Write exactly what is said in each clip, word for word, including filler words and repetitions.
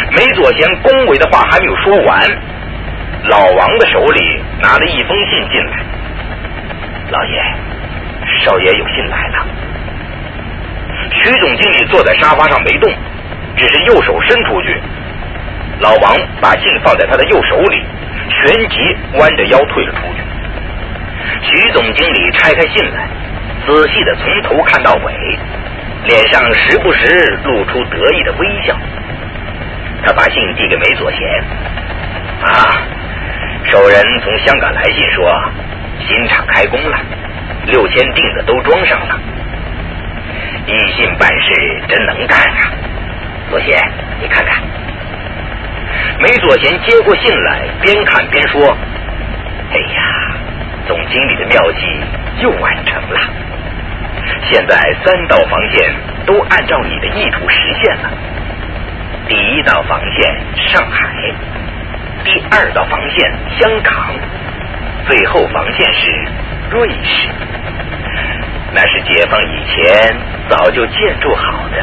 梅左贤恭维的话还没有说完，老王的手里拿了一封信进来。老爷，少爷有信来了。徐总经理坐在沙发上没动，只是右手伸出去。老王把信放在他的右手里，旋即弯着腰退了出去。徐总经理拆开信来，仔细的从头看到尾，脸上时不时露出得意的微笑。他把信递给梅左贤。啊，守人从香港来信说新厂开工了，六千锭子都装上了。一信办事真能干啊，左贤你看看。梅左贤接过信来，边看边说：哎呀，总经理的妙计又完成了，现在三道防线都按照你的意图实现了。第一道防线上海，第二道防线香港，最后防线是瑞士。那是解放以前早就建筑好的。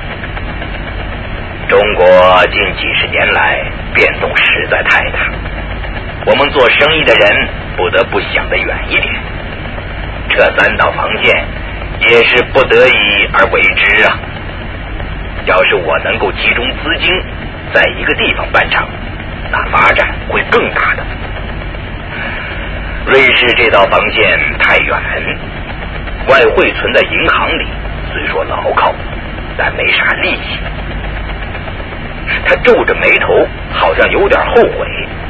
中国近几十年来变动实在太大，我们做生意的人不得不想得远一点。这三道防线也是不得已而为之啊。要是我能够集中资金在一个地方办厂，那发展会更大的。瑞士这道防线太远，外汇存在银行里，虽说牢靠，但没啥利息。他皱着眉头，好像有点后悔。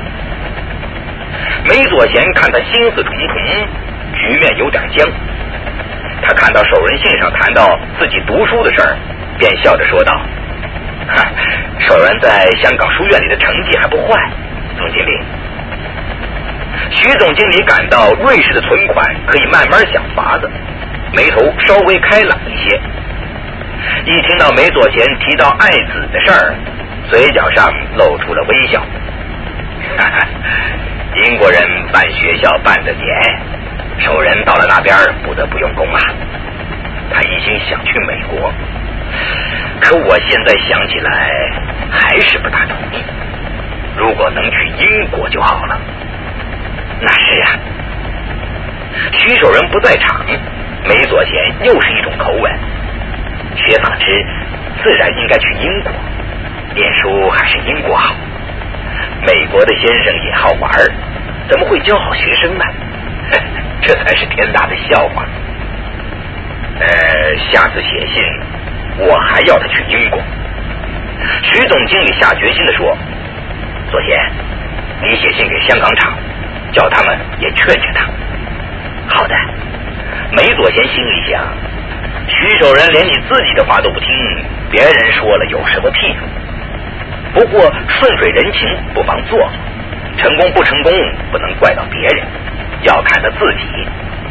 梅左贤看他心思重重，局面有点僵。他看到守人信上谈到自己读书的事儿，便笑着说道：守人在香港书院里的成绩还不坏，总经理。徐总经理感到瑞士的存款可以慢慢想法子，眉头稍微开朗一些。一听到梅左贤提到爱子的事儿，嘴角上露出了微笑。哈哈，英国人办学校办得点，守人到了那边不得不用功啊。他一心想去美国，可我现在想起来还是不大同意。如果能去英国就好了。那是啊。徐守仁不在场，梅左贤又是一种口吻。学纺织自然应该去英国，念书还是英国好。美国的先生也好玩，怎么会教好学生呢？这才是天大的笑话。呃，下次写信我还要他去英国。徐总经理下决心地说：左贤，你写信给香港厂，叫他们也劝劝他。好的。梅左贤心里想，徐守仁连你自己的话都不听，别人说了有什么屁用？不过顺水人情不妨做做，成功不成功不能怪到别人，要看他自己。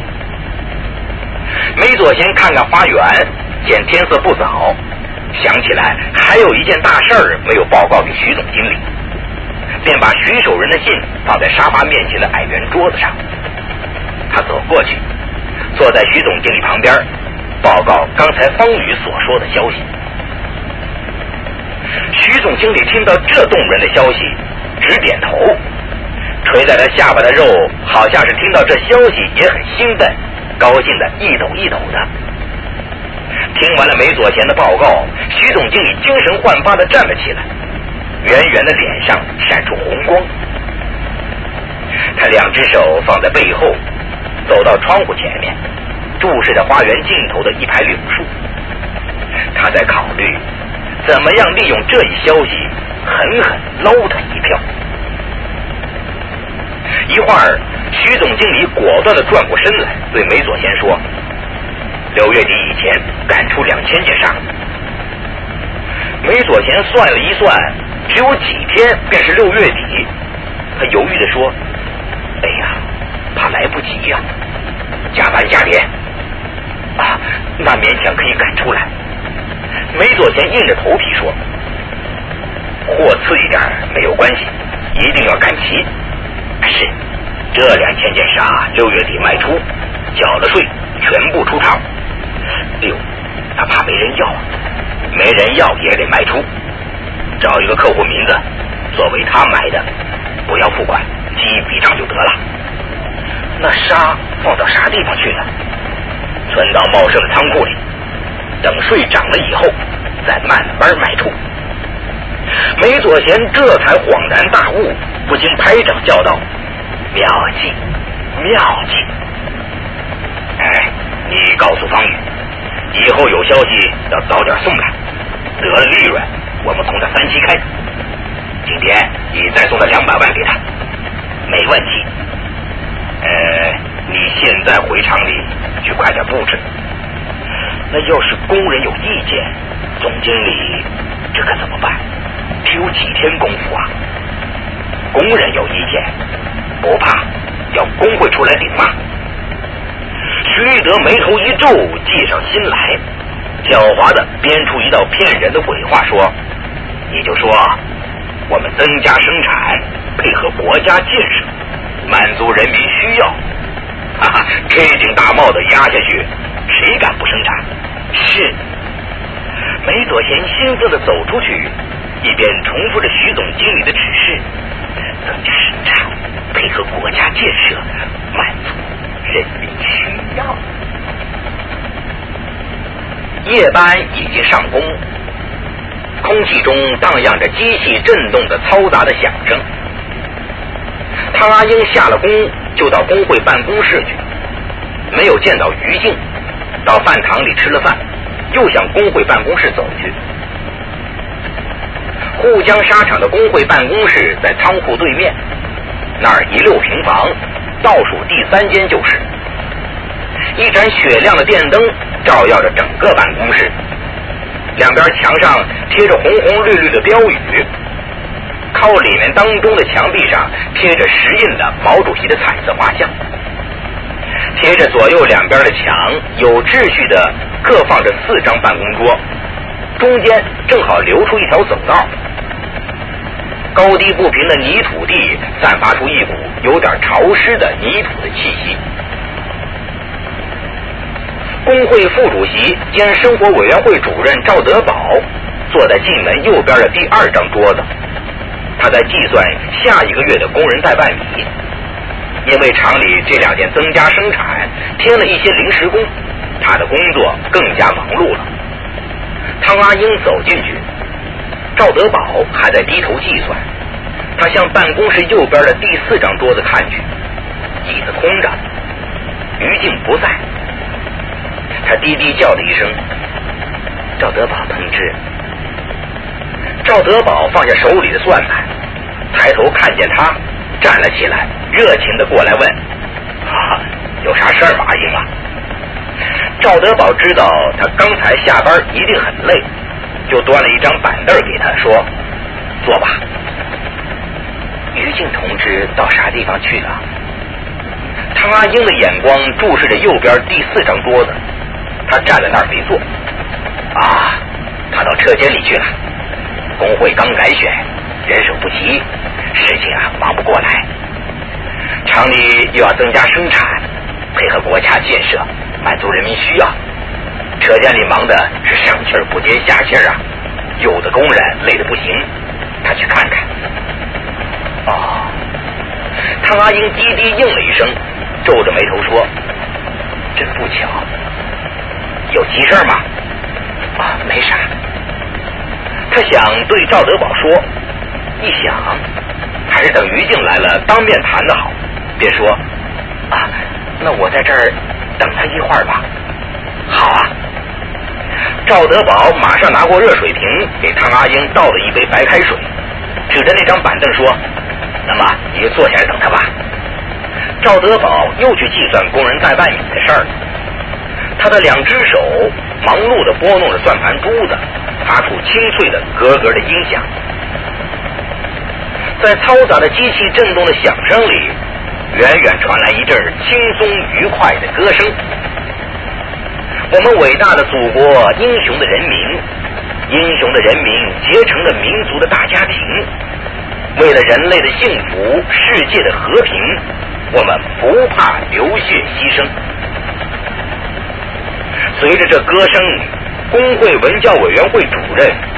梅左贤看看花园，见天色不早，想起来还有一件大事儿没有报告给徐总经理，便把徐守仁的信放在沙发面前的矮圆桌子上。他走过去，坐在徐总经理旁边，报告刚才方宇所说的消息。徐总经理听到这动人的消息，直点头，垂在他下巴的肉好像是听到这消息也很兴奋，高兴的一抖一抖的。听完了梅左贤的报告，徐总经理精神焕发的站了起来，圆圆的脸上闪出红光。他两只手放在背后，走到窗户前面，注视着花园尽头的一排柳树。他在考虑怎么样利用这一消息狠狠捞他一票。一会儿，徐总经理果断地转过身来，对梅左贤说：六月底以前赶出两千件纱。梅左贤算了一算，只有几天便是六月底。他犹豫地说：哎呀，怕来不及呀、啊，加班加点啊，那勉强可以赶出来。梅左贤硬着头皮说：货次一点没有关系，一定要赶齐。是，这两千件纱六月底卖出，缴了税，全部出厂。哎呦，他怕没人要，没人要也得卖出。 找一个客户名字作为他买的，不要付款，记一笔账就得了。那沙放到啥地方去了？存到茂盛的仓库里，等税涨了以后再慢慢卖出。梅左贤这才恍然大悟，不禁拍掌叫道：妙计妙计！哎，你告诉方宇，以后有消息要早点送来，得了利润我们同他三七开。今天你再送他两百万给他，没问题。呃，你现在回厂里去快点布置。那要是工人有意见，总经理这可怎么办？只有几天功夫啊！工人有意见不怕，要工会出来顶骂。徐德眉头一皱，计上心来，狡猾的编出一道骗人的鬼话，说：你就说我们增加生产，配合国家建设，满足人民需要。哈哈，这顶大帽子压下去，谁敢不生产？是。梅左贤兴奋地走出去，一边重复着徐总经理的指示：增加生产，配合国家建设，满足人民需要。夜班已经上工，空气中荡漾着机器震动的嘈杂的响声。汤阿英下了工就到工会办公室去，没有见到于静，到饭堂里吃了饭，又向工会办公室走去。沪江纱厂的工会办公室在仓库对面，那儿一溜平房，倒数第三间就是。一盏雪亮的电灯照耀着整个办公室，两边墙上贴着红红绿绿的标语，靠里面当中的墙壁上贴着石印的毛主席的彩色画像，贴着左右两边的墙有秩序的各放着四张办公桌，中间正好留出一条走道。高低不平的泥土地散发出一股有点潮湿的泥土的气息。工会副主席兼生活委员会主任赵德宝坐在进门右边的第二张桌子，他在计算下一个月的工人代办米。因为厂里这两天增加生产，添了一些临时工，他的工作更加忙碌了。汤阿英走进去，赵德宝还在低头计算。他向办公室右边的第四张桌子看去，椅子空着，于静不在。他低低叫了一声：赵德宝同志。赵德宝放下手里的算盘，抬头看见他，站了起来，热情地过来问：啊，有啥事儿吗，阿英啊？赵德宝知道他刚才下班一定很累，就端了一张板凳给他，说：坐吧。于静同志到啥地方去了？汤阿英的眼光注视着右边第四张桌子，他站在那儿没坐。啊，他到车间里去了。工会刚改选，人手不齐，事情啊忙不过来。厂里又要增加生产，配合国家建设，满足人民需要。车间里忙的是上气儿不接下气儿啊，有的工人累得不行，他去看看。哦，汤阿英低低应了一声，皱着眉头说：真不巧。有急事吗？啊，没啥。他想对赵德宝说，一想还是等于静来了当面谈的好，便说：啊，那我在这儿等他一会儿吧。好啊。赵德宝马上拿过热水瓶，给汤阿英倒了一杯白开水，指着那张板凳说：那么你就坐下来等他吧。赵德宝又去计算工人代办米的事儿，他的两只手忙碌地拨弄着算盘珠子，发出清脆的咯咯的音响。在嘈杂的机器震动的响声里，远远传来一阵轻松愉快的歌声。我们伟大的祖国，英雄的人民，英雄的人民结成了民族的大家庭，为了人类的幸福，世界的和平，我们不怕流血牺牲。随着这歌声，工会文教委员会主任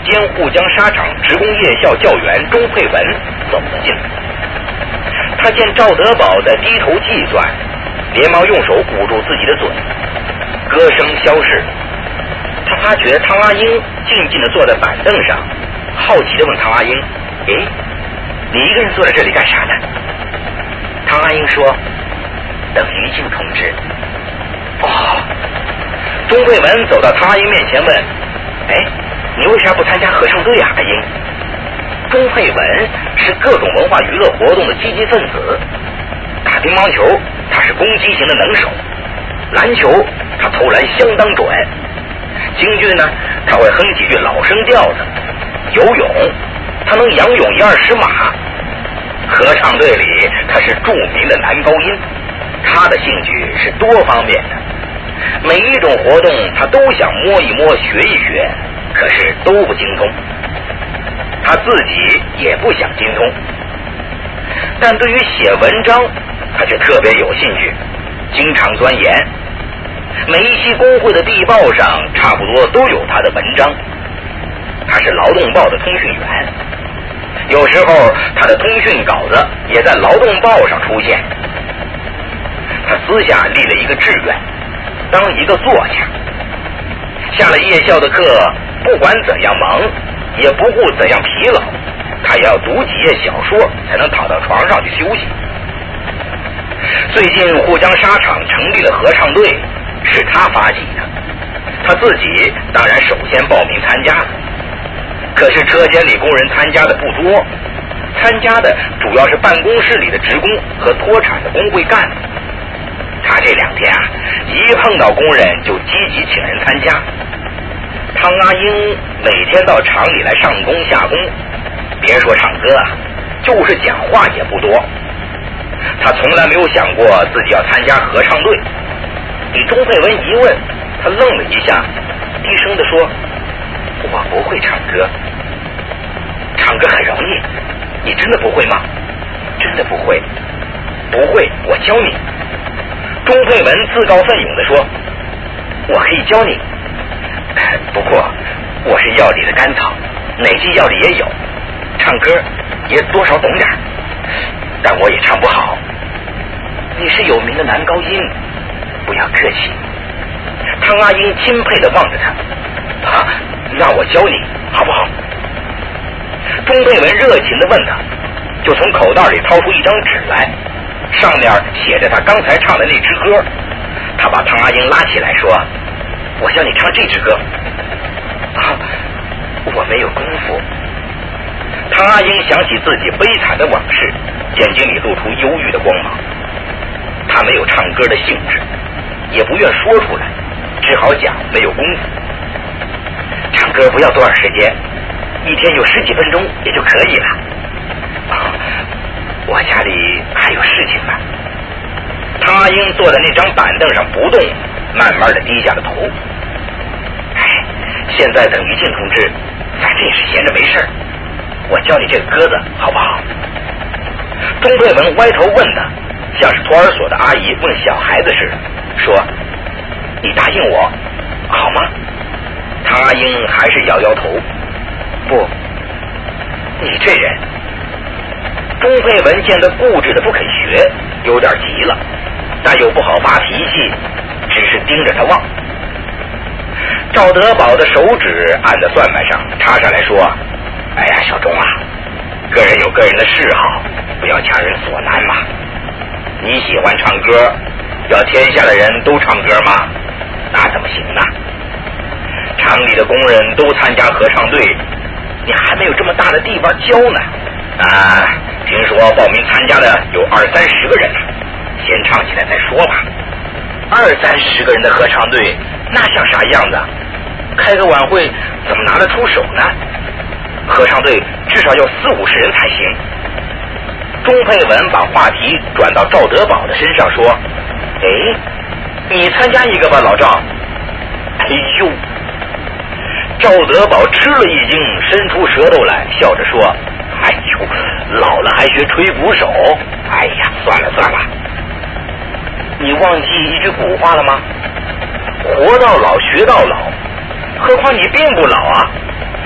兼沪江纱厂职工夜校教员钟佩文走了进来。他见赵德宝在低头计算，连忙用手捂住自己的嘴，歌声消逝。他发觉汤阿英静静地坐在板凳上，好奇地问汤阿英：“诶，你一个人坐在这里干啥呢？”汤阿英说：“等于静同志。”哦。钟慧文走到汤阿英面前问：“哎，你为啥不参加合唱队啊，阿英？”钟佩文是各种文化娱乐活动的积极分子，打乒乓球他是攻击型的能手，篮球他投篮相当准，京剧呢他会哼几句老生调子，游泳他能仰泳一二十码，合唱队里他是著名的男高音，他的兴趣是多方面的，每一种活动他都想摸一摸学一学，可是都不精通，他自己也不想精通，但对于写文章他却特别有兴趣，经常钻研，每一期工会的地报上差不多都有他的文章。他是劳动报的通讯员，有时候他的通讯稿子也在劳动报上出现。他私下立了一个志愿，当一个作家。下了夜校的课，不管怎样忙，也不顾怎样疲劳，他也要读几页小说才能躺到床上去休息。最近沪江纱厂成立了合唱队，是他发起的，他自己当然首先报名参加了。可是车间里工人参加的不多，参加的主要是办公室里的职工和脱产的工会干部。他这两天啊，一碰到工人就积极请人参加。汤阿英每天到厂里来上工下工，别说唱歌啊，就是讲话也不多。他从来没有想过自己要参加合唱队。你钟佩文一问，他愣了一下，低声地说：“我不会唱歌。”“唱歌很容易，你真的不会吗？”“真的不会。”“不会，我教你。”钟佩文自告奋勇地说：“我可以教你，不过我是药里的甘草，哪剂药里也有，唱歌也多少懂点，但我也唱不好。你是有名的男高音，不要客气。”汤阿英钦佩地望着他：“啊，那我教你好不好？”钟佩文热情地问他，就从口袋里掏出一张纸来，上面写着他刚才唱的那支歌。他把汤阿英拉起来说：“我要你唱这支歌。”“啊，我没有功夫。”汤阿英想起自己悲惨的往事，眼睛里露出忧郁的光芒。他没有唱歌的兴致，也不愿说出来，只好讲没有功夫。唱歌不要多少时间，一天有十几分钟也就可以了。啊，我家里还有事情呢。汤阿英坐在那张板凳上不动，慢慢的低下了头。哎，现在等于静同志，反正也是闲着没事儿，我教你这个鸽子好不好？钟佩文歪头问他，像是托儿所的阿姨问小孩子似的，说：“你答应我好吗？”汤阿英还是摇摇头：“不，你这人。”钟佩文见他固执的不肯学，有点急了，但又不好发脾气，只是盯着他望。赵德宝的手指按在算盘上，插上来说：“哎呀，小钟啊，个人有个人的嗜好，不要强人所难嘛。你喜欢唱歌，要天下的人都唱歌吗？那怎么行呢？厂里的工人都参加合唱队，你还没有这么大的地方教呢。啊，听说报名参加的有二三十个人呢，先唱起来再说吧。二三十个人的合唱队，那像啥样子？开个晚会怎么拿得出手呢？合唱队至少要四五十人才行。”钟佩文把话题转到赵德宝的身上，说：“哎，你参加一个吧，老赵。”“哎呦！”赵德宝吃了一惊，伸出舌头来，笑着说：“哎呦，老了还学吹鼓手？哎呀，算了算了。你忘记一句古话了吗？活到老，学到老。何况你并不老啊，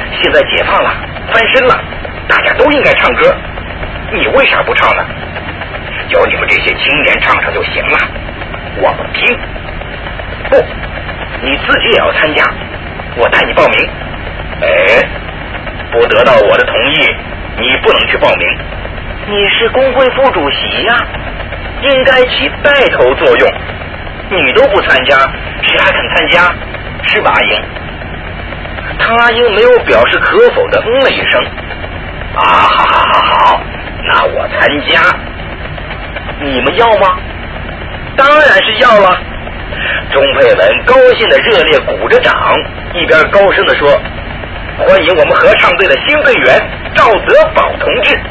现在解放了，翻身了，大家都应该唱歌，你为啥不唱呢？有你们这些青年唱唱就行了，我不听。不，你自己也要参加，我带你报名。哎，不得到我的同意，你不能去报名。你是工会副主席呀、啊，应该起带头作用。你都不参加，谁还肯参加？是吧，阿英？唐阿英没有表示可否的嗯了一声。啊，好好好好，那我参加。你们要吗？当然是要了。钟佩文高兴的热烈鼓着掌，一边高声的说：“欢迎我们合唱队的新队员赵德宝同志。”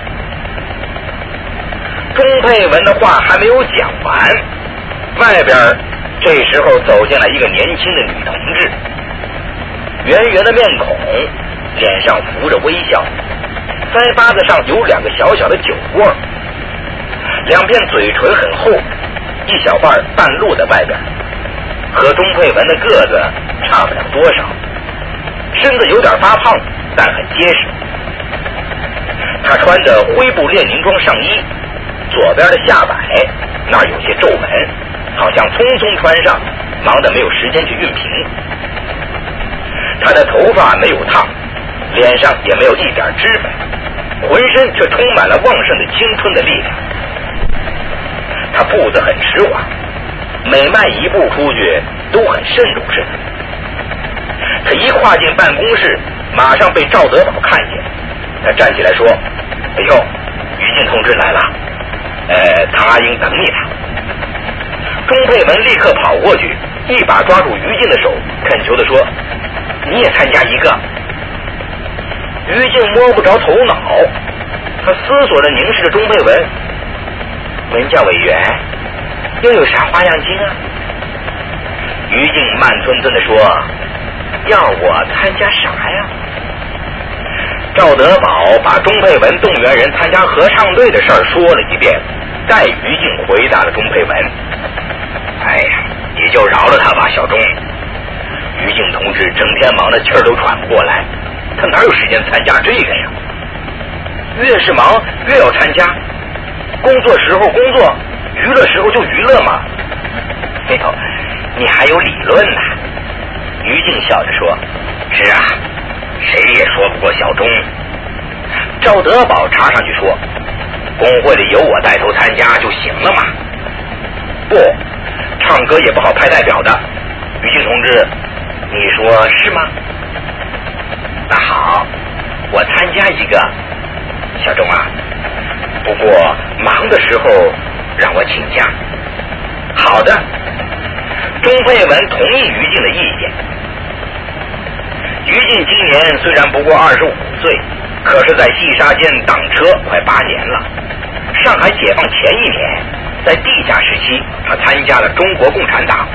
钟佩文的话还没有讲完，外边这时候走进来一个年轻的女同志，圆圆的面孔，脸上浮着微笑，腮巴子上有两个小小的酒窝，两片嘴唇很厚，一小半半露在外边，和钟佩文的个子差不了多少，身子有点发胖，但很结实。他穿着灰布列宁装上衣，左边的下摆那儿有些皱纹，好像匆匆穿上，忙得没有时间去熨平。他的头发没有烫，脸上也没有一点脂粉，浑身却充满了旺盛的青春的力量。他步子很迟缓，每迈一步出去都很慎重似的。他一跨进办公室，马上被赵德宝看见。他站起来说：“哎呦，于静同志来了，呃，唐阿英等你了。”钟佩文立刻跑过去，一把抓住于静的手，恳求地说：“你也参加一个。”于静摸不着头脑，他思索着凝视着钟佩文：“文教委员又有啥花样精啊？”于静慢吞吞地说：“要我参加啥呀？”赵德宝把钟佩文动员人参加合唱队的事儿说了一遍，待于静回答了钟佩文：“哎呀，你就饶了他吧，小钟。于静同志整天忙得气儿都喘不过来，他哪有时间参加这个呀？越是忙越要参加，工作时候工作，娱乐时候就娱乐嘛。”“哎呦，你还有理论呢。”于静笑着说：“是啊，谁也说不过小钟。”赵德宝插上去说：“工会里有我带头参加就行了嘛。”“不，唱歌也不好派代表的。于静同志，你说是吗？”“那好，我参加一个。小钟啊，不过忙的时候让我请假。”“好的。”钟佩文同意于静的意见。于静今年虽然不过二十五岁，可是在细沙间挡车快八年了。上海解放前一年，在地下时期，他参加了中国共产党。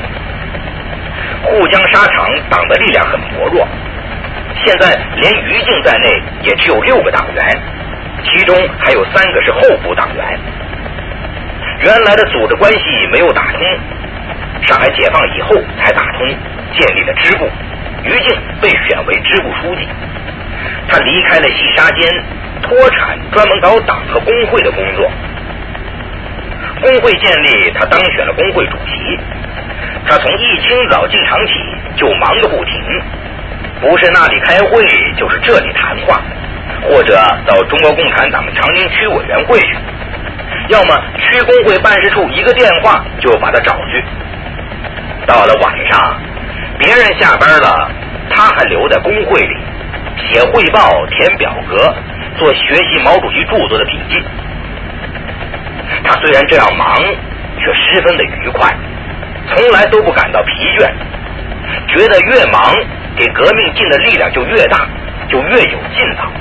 沪江沙场党的力量很薄弱，现在连于静在内也只有六个党员，其中还有三个是候补党员。原来的组织关系没有打通，上海解放以后才打通，建立了支部。于静被选为支部书记，他离开了细沙间，脱产专门搞党和工会的工作。工会建立，他当选了工会主席。他从一清早进场起就忙个不停，不是那里开会就是这里谈话，或者到中国共产党长宁区委员会去，要么区工会办事处一个电话就把他找去。到了晚上，别人下班了，他还留在工会里写汇报、填表格，做学习毛主席著作的笔记。他虽然这样忙，却十分的愉快，从来都不感到疲倦，觉得越忙给革命尽的力量就越大，就越有劲头。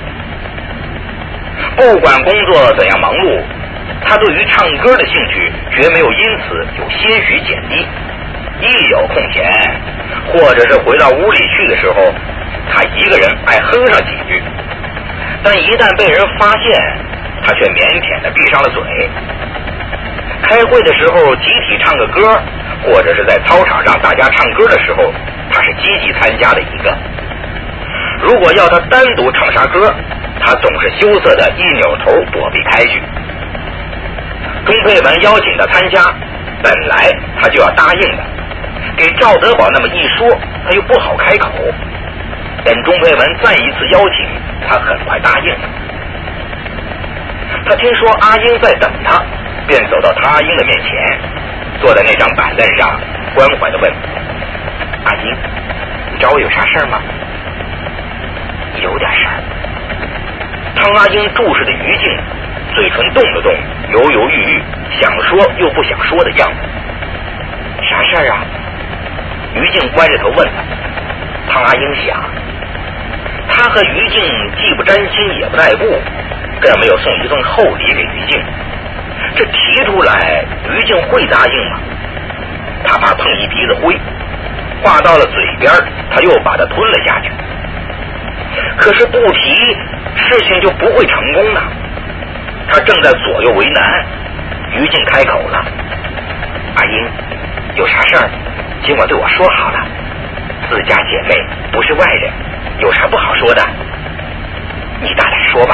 不管工作怎样忙碌，他对于唱歌的兴趣绝没有因此有些许减低。一有空闲，或者是回到屋里去的时候，他一个人爱哼上几句，但一旦被人发现，他却腼腆地闭上了嘴。开会的时候集体唱个歌，或者是在操场上大家唱歌的时候，他是积极参加的一个。 如果要他单独唱啥歌，他总是羞涩的一扭头躲避开去。钟佩文邀请他参加，本来他就要答应的，给赵德宝那么一说，他又不好开口。等钟佩文再一次邀请，他很快答应了。他听说阿英在等他，便走到他阿英的面前，坐在那张板凳上，关怀地问：阿英，你找我有啥事儿吗？有点事儿。汤阿英注视着于静，嘴唇动了动，犹犹豫豫，想说又不想说的样子。啥事儿啊？于静歪着头问他。汤阿英想，他和于静既不沾亲也不带故，更没有送一份厚礼给于静，这提出来于静会答应吗？他怕碰一鼻子灰，话到了嘴边，他又把它吞了下去。可是不提，事情就不会成功了。他正在左右为难，于静开口了：阿英，有啥事儿尽管对我说好了，自家姐妹不是外人，有啥不好说的？你大胆说吧。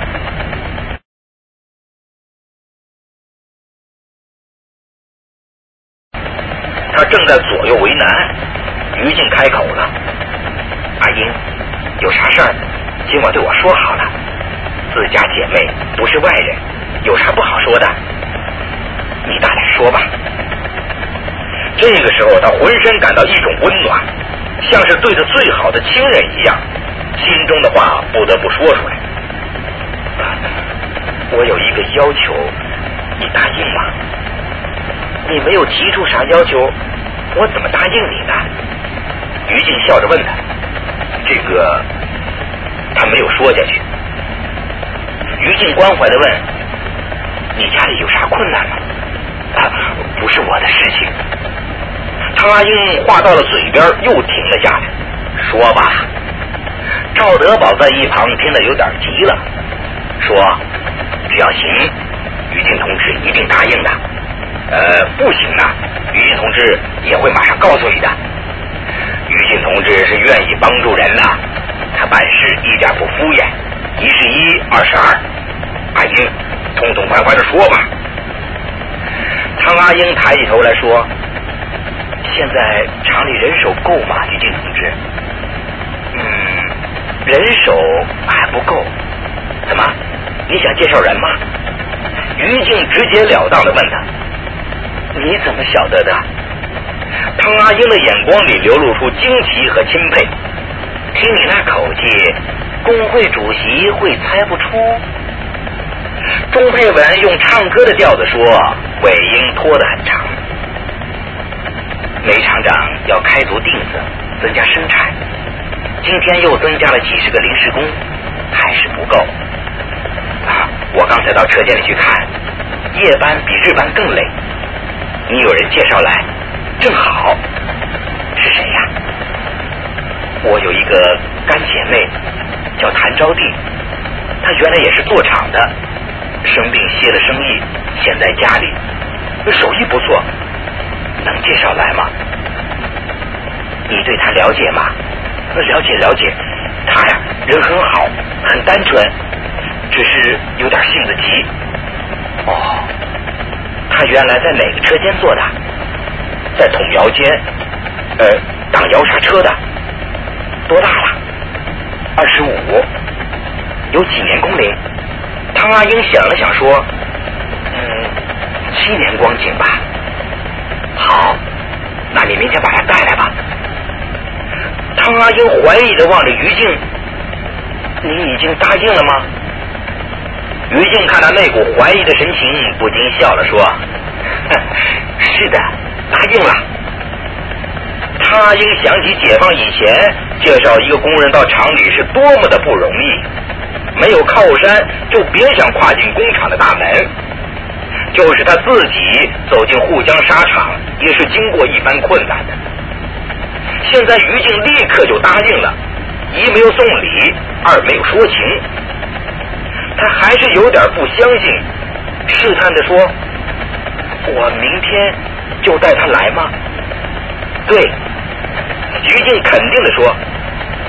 他正在左右为难，于静开口了：阿英，有啥事儿尽管对我说好了，自家姐妹不是外人，有啥不好说的？你大胆说吧。这个时候他浑身感到一种温暖，像是对着最好的亲人一样，心中的话不得不说出来。我有一个要求，你答应吗？你没有提出啥要求，我怎么答应你呢？于静笑着问他。这个他没有说下去。于静关怀地问：你家里有啥困难吗？啊，不是我的事情。汤阿英话到了嘴边又停了下来。说吧。赵德宝在一旁听得有点急了，说：只要行，于静同志一定答应的。呃，不行啊，于静同志也会马上告诉你的。于静同志是愿意帮助人的，他办事一点不敷衍，一是一，二是二。阿英，痛痛快快的说吧。汤阿英抬起头来说：现在厂里人手够吗，于静同志？嗯，人手还不够。怎么，你想介绍人吗？于静直截了当的问他。你怎么晓得的？汤阿英的眼光里流露出惊奇和钦佩。听你那口气，工会主席会猜不出？钟佩文用唱歌的调子说，尾音拖得很长。煤厂长要开足锭子，增加生产，今天又增加了几十个临时工，还是不够。啊，我刚才到车间里去看，夜班比日班更累。你有人介绍来，正好。是谁呀？我有一个干姐妹，叫谭招娣，她原来也是做厂的，生病歇了生意，现在家里，手艺不错，能介绍来吗？你对她了解吗？了解了解，她呀人很好，很单纯，只是有点性子急。哦，她原来在哪个车间做的？在统窑间，呃，当窑砂车的。多大了？二十五。有几年工龄？汤阿英想了想说：嗯，七年光景吧。好，那你明天把他带来吧。汤阿英怀疑地望着于静：你已经答应了吗？于静看他那股怀疑的神情，不禁笑了说：是的，答应了。汤阿英想起解放以前介绍一个工人到厂里是多么的不容易，没有靠山就别想跨进工厂的大门，就是他自己走进沪江纱厂也是经过一番困难的。现在于静立刻就答应了，一没有送礼，二没有说情。他还是有点不相信，试探着说：我明天就带他来吗？对。于静肯定地说：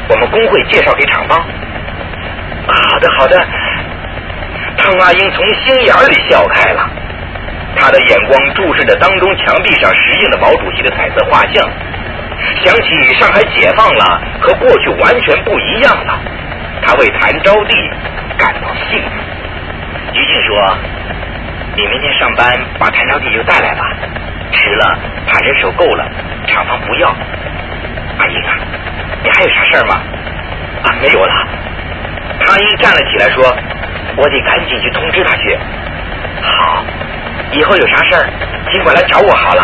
我们工会介绍给厂方。好的好的。汤阿英从心眼里笑开了，他的眼光注视着当中墙壁上石印的毛主席的彩色画像，想起上海解放了，和过去完全不一样了，他为谭招娣感到幸福。于静说：“你明天上班把谭招娣就带来吧，迟了怕人手够了，厂方不要。”阿英啊，你还有啥事儿吗？啊，没有了。汤阿英站了起来说：“我得赶紧去通知他去。”好，以后有啥事儿尽管来找我好了。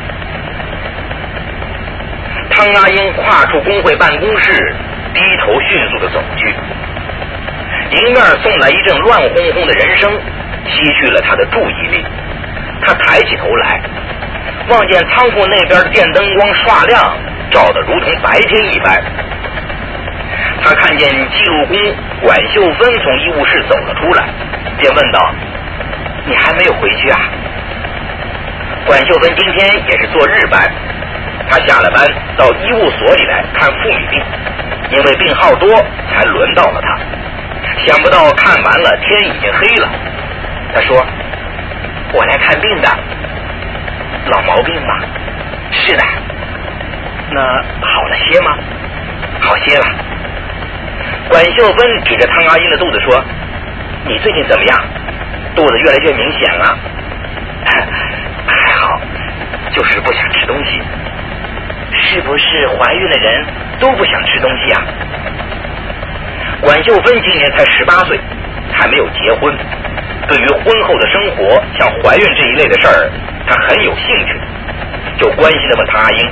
汤阿英跨出工会办公室，低头迅速地走去。迎面送来一阵乱哄哄的人声，吸去了他的注意力。他抬起头来，望见仓库那边电灯光刷亮，照得如同白天一般。他看见记录工管秀芬从医务室走了出来，便问道：“你还没有回去啊？”管秀芬今天也是做日班，她下了班到医务所里来看妇女病，因为病号多才轮到了她。想不到看完了天已经黑了。她说：“我来看病的。”“老毛病吗？”“是的。”“那好了些吗？”“好些了。”管秀芬指着汤阿英的肚子说：“你最近怎么样？肚子越来越明显了。”“还好，就是不想吃东西。”“是不是怀孕的人都不想吃东西啊？”管秀芬今年才十八岁，还没有结婚，对于婚后的生活像怀孕这一类的事儿她很有兴趣，就关心地问汤阿英：“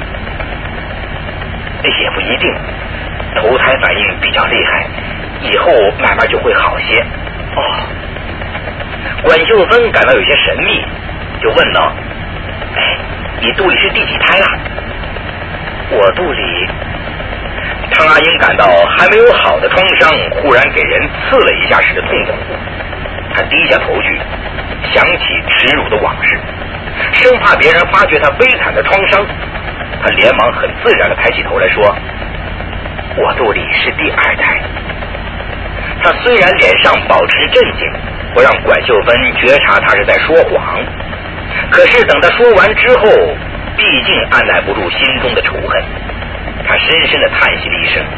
也不一定，头胎反应比较厉害，以后慢慢就会好些。”“哦。”管秀芬感到有些神秘，就问道：“哎，你肚里是第几胎了？”“我肚里……”汤阿英感到还没有好的创伤忽然给人刺了一下似的痛苦，他低下头去，想起耻辱的往事，生怕别人发觉他悲惨的创伤，他连忙很自然地抬起头来说：“我肚里是第二胎。”他虽然脸上保持镇静，不让管秀芬觉察他是在说谎，可是等他说完之后，毕竟按耐不住心中的仇恨，他深深地叹息了一声：“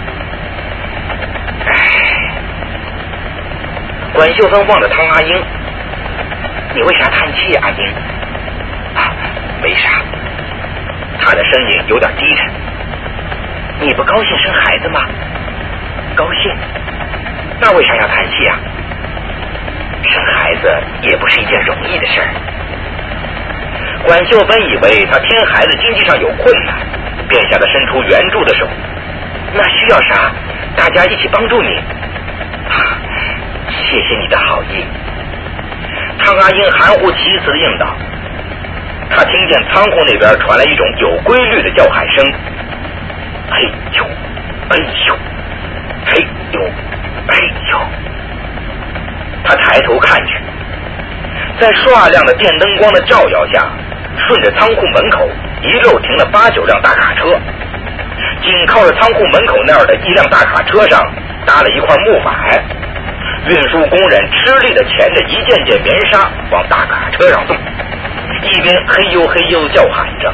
唉。”管秀芬望着汤阿英：“你为啥叹气啊，阿英？”“啊，没啥。”他的声音有点低沉。“你不高兴生孩子吗？”“高兴。”“那为啥要叹气啊？”“生孩子也不是一件容易的事儿。”管秀芬以为他添孩子经济上有困难，便向他伸出援助的手：“那需要啥？大家一起帮助你。”“啊，谢谢你的好意。”汤阿英含糊其辞的应道。他听见仓库那边传来一种有规律的叫喊声：“哎呦，哎呦，哎呦，哎呦！”他抬头看去，在刷亮的电灯光的照耀下，顺着仓库门口一溜停了八九辆大卡车，紧靠着仓库门口那儿的一辆大卡车上搭了一块木板，运输工人吃力地钳着一件件棉纱往大卡车上送，一边嘿呦嘿呦叫喊着。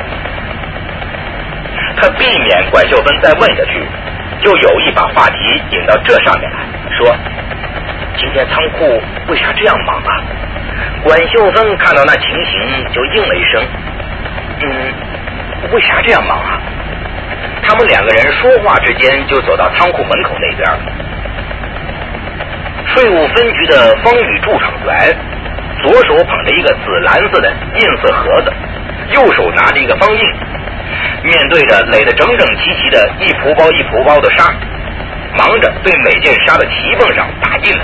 他避免管秀芬再问下去，就有意把话题引到这上面来，说：“今天仓库为啥这样忙啊？”管秀芬看到那情形，就应了一声：“嗯，为啥这样忙啊？”他们两个人说话之间，就走到仓库门口那边。税务分局的方宇驻厂员，左手捧着一个紫蓝色的印色盒子，右手拿着一个方印，面对着垒得整整齐齐的一蒲包一蒲包的纱，忙着对每件纱的旗缝上打印。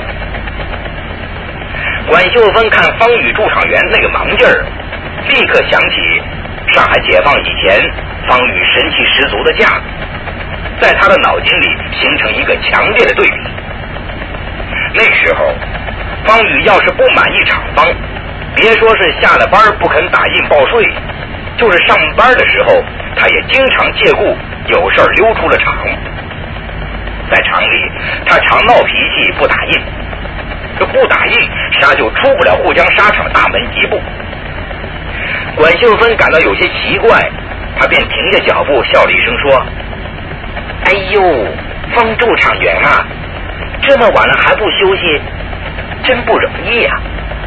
管秀芬看方宇驻厂员那个忙劲儿，立刻想起上海解放以前方宇神气十足的架子，在他的脑筋里形成一个强烈的对比。那时候方宇要是不满意厂方，别说是下了班不肯打印报税，就是上班的时候他也经常借故有事溜出了厂。 在厂里，他常闹脾气，不打印。这不打印，啥就出不了沪江纱厂大门一步。管秀芬感到有些奇怪，他便停下脚步，笑了一声说：“哎呦，方驻厂员啊，这么晚了还不休息，真不容易啊！”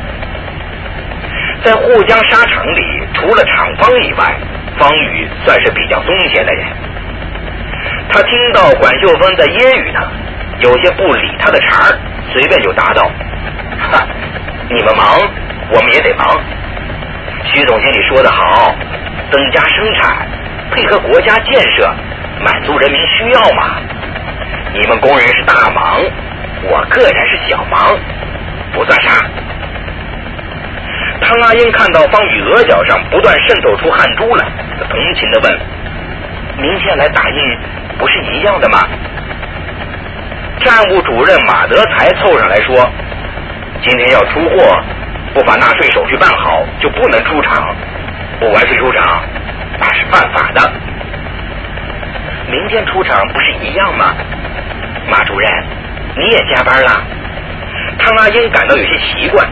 在沪江纱厂里，除了厂方以外，方宇算是比较松懈的人。他听到管秀芬在揶揄他，有些不理他的茬儿，随便就答道：“哈，你们忙，我们也得忙。徐总经理说得好，增加生产，配合国家建设，满足人民需要嘛。你们工人是大忙，我个人是小忙，不算啥。”汤阿英看到方宇额角上不断渗透出汗珠来，同情地问：“明天来打印不是一样的吗？”站务主任马德才凑上来说：“今天要出货，不把纳税手续办好就不能出厂，不完税出厂那是犯法的。”“明天出厂不是一样吗？”“马主任，你也加班了？”汤阿英感到有些奇怪。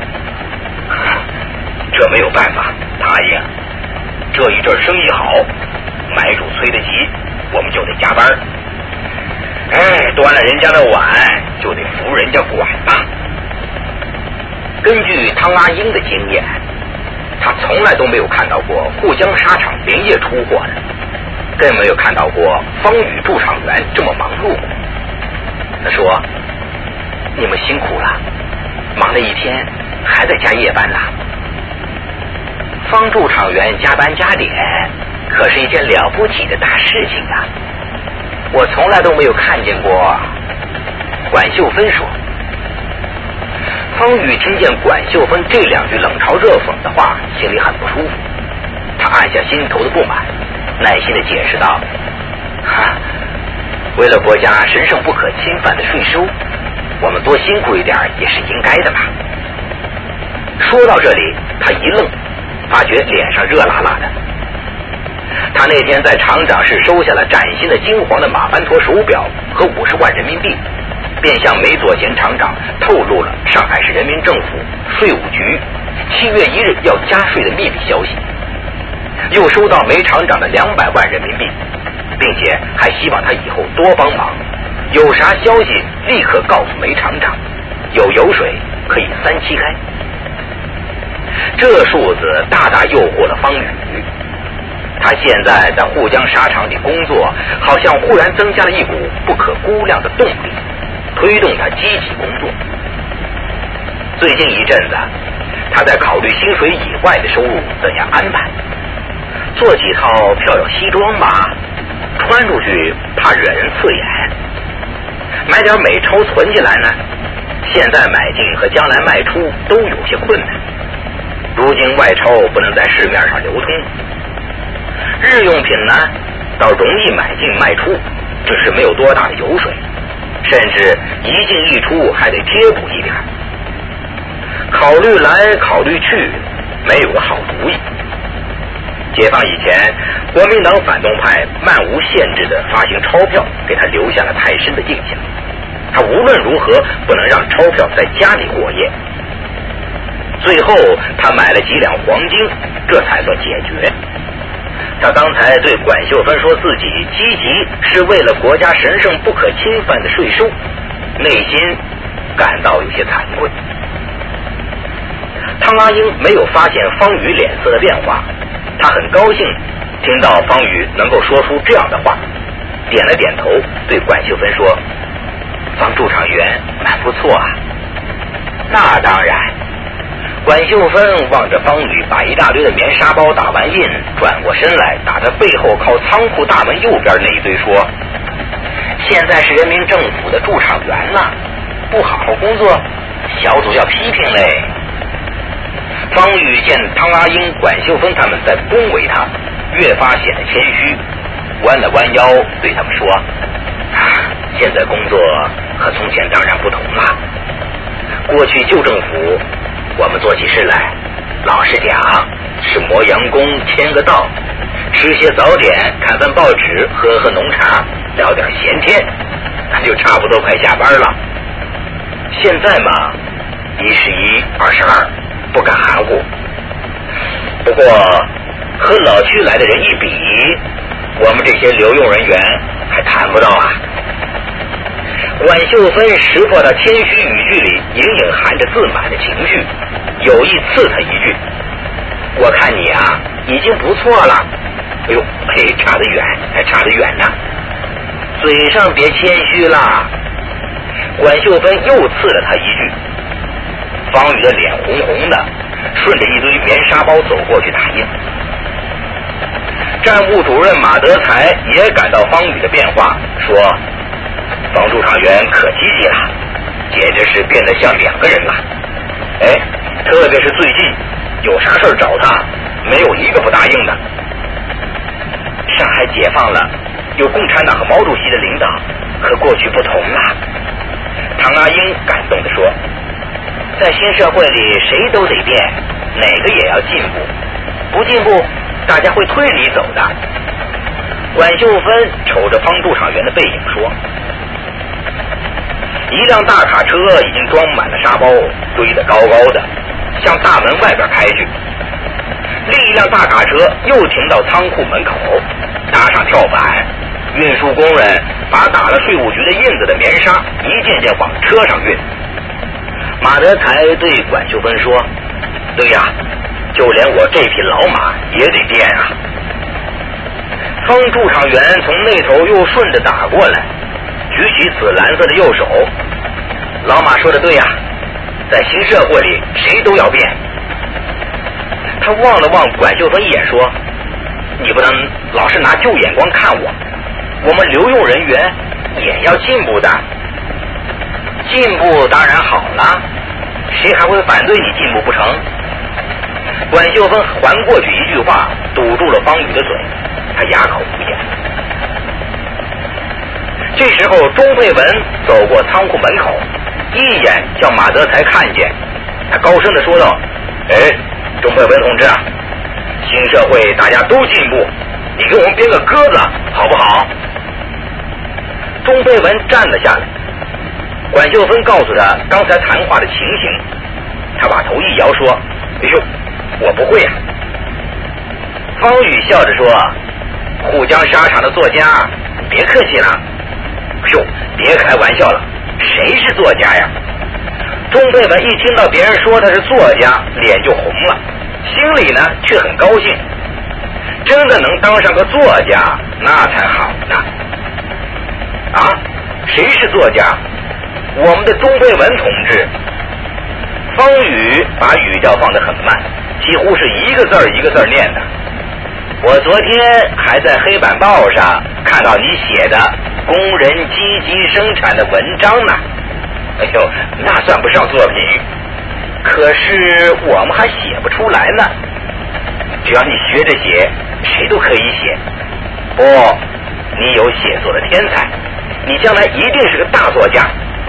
这没有办法，唐阿英，这一阵生意好，买主催得急，我们就得加班。哎，端了人家的碗，就得服人家管吧。根据汤阿英的经验，他从来都没有看到过沪江纱厂连夜出货的，更没有看到过方宇驻厂员这么忙碌。他说：“你们辛苦了，忙了一天，还在加夜班啦。”方驻厂员加班加点，可是一件了不起的大事情啊！我从来都没有看见过。管秀芬说。方宇听见管秀芬这两句冷嘲热讽的话，心里很不舒服。他按下心头的不满，耐心地解释道：“哈，为了国家神圣不可侵犯的税收，我们多辛苦一点也是应该的嘛。”说到这里，他一愣，发觉脸上热辣辣的。他那天在厂长室收下了崭新的金黄的马班陀手表和五十万人民币，便向梅左贤厂长透露了上海市人民政府税务局七月一日要加税的秘密消息，又收到梅厂长的两百万人民币，并且还希望他以后多帮忙，有啥消息立刻告诉梅厂长，有油水可以三七开。这数字大大诱惑了方宇，他现在在沪江纱厂里工作，好像忽然增加了一股不可估量的动力，推动他积极工作。最近一阵子，他在考虑薪水以外的收入怎样安排，做几套漂亮西装吧，穿出去怕惹人刺眼；买点美钞存起来呢，现在买进和将来卖出都有些困难。如今外钞不能在市面上流通，日用品呢倒容易买进卖出，只是没有多大的油水，甚至一进一出还得贴补一点。考虑来考虑去，没有个好主意。解放以前，国民党反动派漫无限制地发行钞票，给他留下了太深的印象。他无论如何不能让钞票在家里过夜。最后他买了几两黄金，这才算解决。他刚才对管秀芬说自己积极是为了国家神圣不可侵犯的税收，内心感到有些惭愧。汤阿英没有发现方宇脸色的变化，他很高兴听到方宇能够说出这样的话，点了点头，对管秀芬说：“方驻厂员蛮不错啊。”那当然。管秀芬望着方宇把一大堆的棉纱包打完印，转过身来打他背后靠仓库大门右边那一堆说：“现在是人民政府的驻厂员了，不好好工作，小组要批评嘞。”方宇见汤阿英、管秀芬他们在恭维他，越发显得谦虚，弯了弯腰对他们说：“啊，现在工作和从前当然不同了。过去旧政府我们做起事来，老实讲是磨洋工、签个到，吃些早点，看份报纸，喝喝浓茶，聊点闲天。 那就差不多快下班了。现在嘛，一十一二十二，不敢含糊。不过和老区来的人一比，我们这些留用人员还谈不到啊。管秀芬识破他谦虚语句里隐隐含着自满的情绪，有意刺他一句：我看你啊已经不错了。哎呦，嘿，差得远，还差得远呢。嘴上别谦虚啦。管秀芬又刺了他一句。方宇的脸红红的，顺着一堆棉纱包走过去打印。站务主任马德才也感到方宇的变化，说：方驻场员可积极了，简直是变得像两个人了。哎，特别是最近有啥事找他，没有一个不答应的。上海解放了，有共产党和毛主席的领导，和过去不同了。唐阿英感动地说：在新社会里谁都得变，哪个也要进步，不进步大家会推你走的。管秀芬瞅着方驻场员的背影说：一辆大卡车已经装满了沙包，堆得高高的，向大门外边开去。另一辆大卡车又停到仓库门口，搭上跳板，运输工人把打了税务局的印子的棉纱一件件往车上运。马德才对管秀芬说：对呀，就连我这匹老马也得变啊。方驻场员从那头又顺着打过来，举起紫蓝色的右手。老马说的对呀，在新社会里谁都要变。他望了望管秀芬一眼说：你不能老是拿旧眼光看我，我们留用人员也要进步的。进步当然好了，谁还会反对你进步不成？管秀芬还过去一句话，堵住了方宇的嘴，他哑口无言。这时候钟佩文走过仓库门口，一眼叫马德才看见，他高声地说道：哎，钟佩文同志啊，新社会大家都进步，你给我们编个鸽子好不好？钟佩文站了下来，管秀芬告诉他刚才谈话的情形，他把头一摇说：哎呦，我不会啊。方宇笑着说：沪江沙场的作家，别客气了。哎呦，别开玩笑了，谁是作家呀？钟佩文一听到别人说他是作家，脸就红了，心里呢却很高兴，真的能当上个作家那才好呢。啊，谁是作家？我们的钟佩文同志。方宇把语调放得很慢，几乎是一个字儿一个字儿念的。我昨天还在黑板报上看到你写的工人积极生产的文章呢。哎呦，那算不上作品，可是我们还写不出来呢。只要你学着写，谁都可以写。哦，你有写作的天才，你将来一定是个大作家。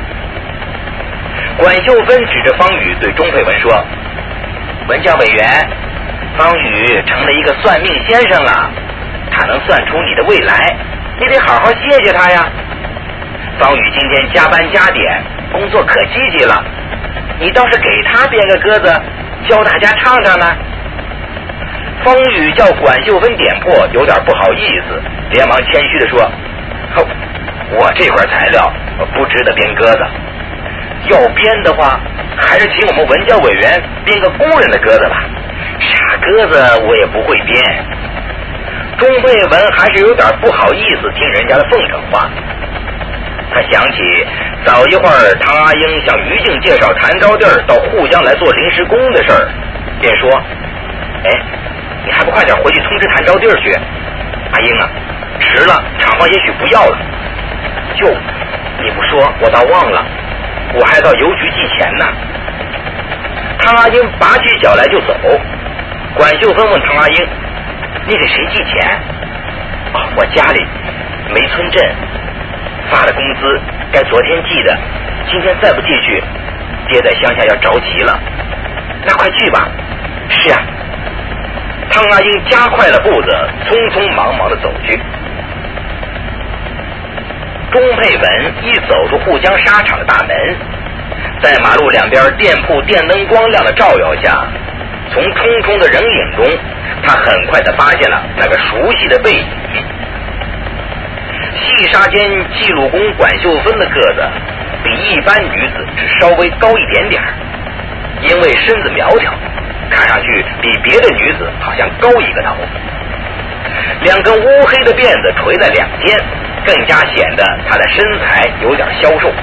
管秀芬指着方宇对钟佩文说：文教委员，方宇成了一个算命先生了，他能算出你的未来，你得好好谢谢他呀。方宇今天加班加点，工作可积极了，你倒是给他编个鸽子，教大家唱唱呢。方宇叫管秀芬点破，有点不好意思，连忙谦虚地说：我这块材料不值得编鸽子，要编的话还是请我们文教委员编个工人的鸽子吧，傻鸽子我也不会编。钟佩文还是有点不好意思听人家的奉承话，他想起早一会儿唐阿英向于静介绍谭招娣到沪江来做临时工的事儿，便说：哎，你还不快点回去通知谭招娣去？阿英啊，迟了厂方也许不要了。哟，你不说我倒忘了，我还到邮局寄钱呢。唐阿英拔起脚来就走。管秀芬问唐阿英：你给谁寄钱？哦，我家里梅村镇发的工资该昨天寄的，今天再不寄去，爹在乡下要着急了。那快去吧。是啊。唐阿英加快了步子，匆匆忙忙地走去。 钟佩文一走出互江纱厂的大门，在马路两边店铺电灯光亮的照耀下，从匆匆的人影中，他很快地发现了那个熟悉的背影。细纱间记录工管秀芬的个子比一般女子只稍微高一点点，因为身子苗条，看上去比别的女子好像高一个头。两根乌黑的辫子垂在两肩，更加显得她的身材有点消瘦。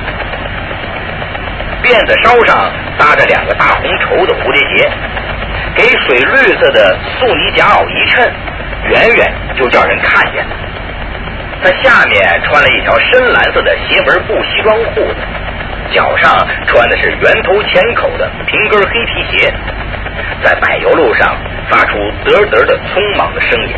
辫子梢上搭着两个大红绸的蝴蝶结，给水绿色的素呢夹袄一衬，远远就叫人看见了。他下面穿了一条深蓝色的斜纹布西装裤子，脚上穿的是圆头浅口的平跟黑皮鞋，在柏油路上发出嘚嘚的匆忙的声音。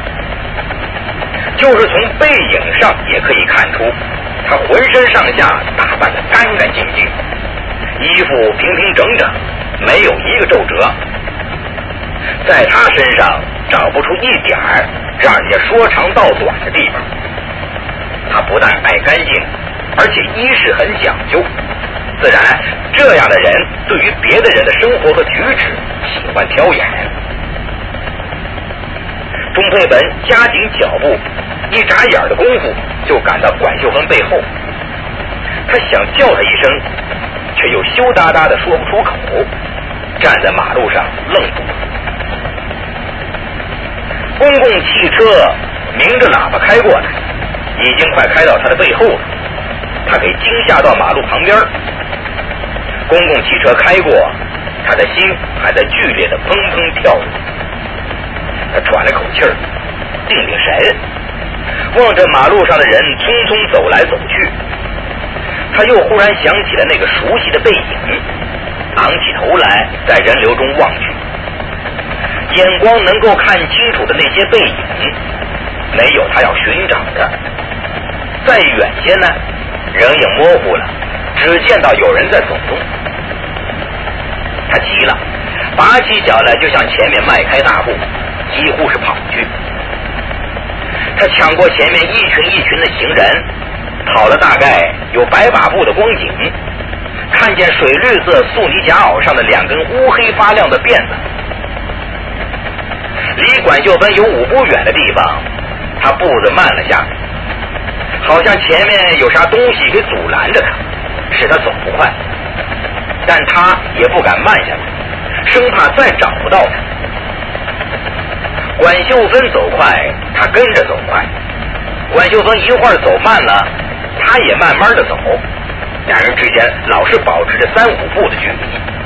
就是从背影上也可以看出，他浑身上下打扮得干干净净，衣服平平整整，没有一个皱褶。在他身上找不出一点儿让人家说长道短的地方。他不但爱干净，而且衣饰很讲究，自然这样的人对于别的人的生活和举止喜欢挑眼。钟佩文加紧脚步，一眨眼的功夫就赶到管秀芬背后。他想叫她一声，却又羞答答的说不出口，站在马路上愣住了。公共汽车鸣着喇叭开过来，已经快开到他的背后了。他给惊吓到马路旁边。公共汽车开过，他的心还在剧烈的砰砰跳着。他喘了口气儿，定定神，望着马路上的人匆匆走来走去。他又忽然想起了那个熟悉的背影，昂起头来在人流中望去。眼光能够看清楚的那些背影，没有他要寻找的。再远些呢，人影模糊了，只见到有人在走动。他急了，拔起脚来就向前面迈开大步，几乎是跑去。他抢过前面一群一群的行人，跑了大概有百把步的光景，看见水绿色素呢夹袄上的两根乌黑发亮的辫子。离管秀芬有五步远的地方，他步子慢了下来，好像前面有啥东西给阻拦着他，使他走不快。但他也不敢慢下来，生怕再找不到他。管秀芬走快，他跟着走快。管秀芬一会儿走慢了，他也慢慢的走，两人之间老是保持着三五步的距离。